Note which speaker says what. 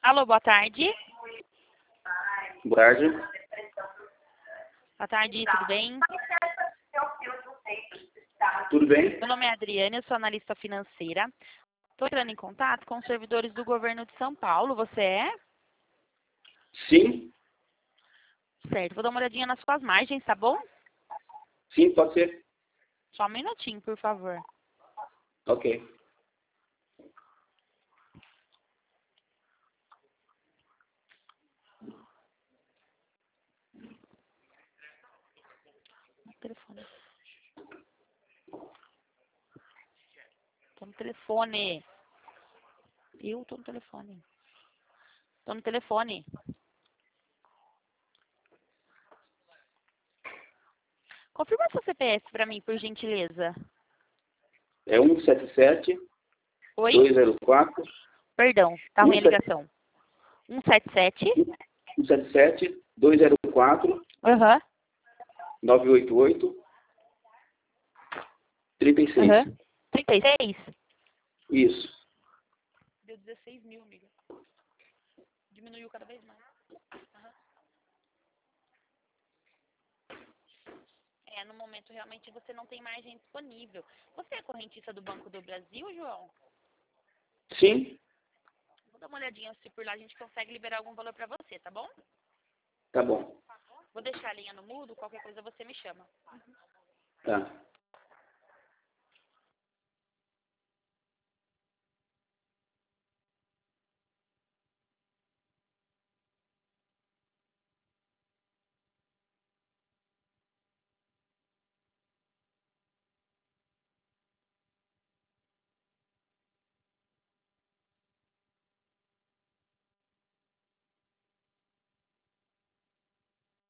Speaker 1: Alô, boa tarde.
Speaker 2: Boa tarde.
Speaker 1: Boa tarde, tudo bem?
Speaker 2: Tudo bem?
Speaker 1: Meu nome é Adriane, eu sou analista financeira. Estou entrando em contato com os servidores do governo de São Paulo. Você é?
Speaker 2: Sim?
Speaker 1: Certo, vou dar uma olhadinha nas suas margens, tá bom?
Speaker 2: Sim, pode ser.
Speaker 1: Só um minutinho, por favor.
Speaker 2: Ok.
Speaker 1: Telefone. Tô no telefone. Eu tô no telefone. Tô no telefone. Confirma seu CPF pra mim, por gentileza.
Speaker 2: É 177
Speaker 1: Oi?
Speaker 2: 204
Speaker 1: Perdão, tá ruim a ligação. 177?
Speaker 2: 177 204
Speaker 1: Aham.
Speaker 2: 988 36.
Speaker 1: Aham. 36?
Speaker 2: Isso.
Speaker 1: Deu 16 mil, amiga. Diminuiu cada vez mais. Aham. No momento realmente você não tem margem disponível. Você é correntista do Banco do Brasil, João?
Speaker 2: Sim?
Speaker 1: Vou dar uma olhadinha se por lá a gente consegue liberar algum valor pra você, tá bom?
Speaker 2: Tá bom.
Speaker 1: Vou deixar a linha no mudo, qualquer coisa você me chama.
Speaker 2: Tá.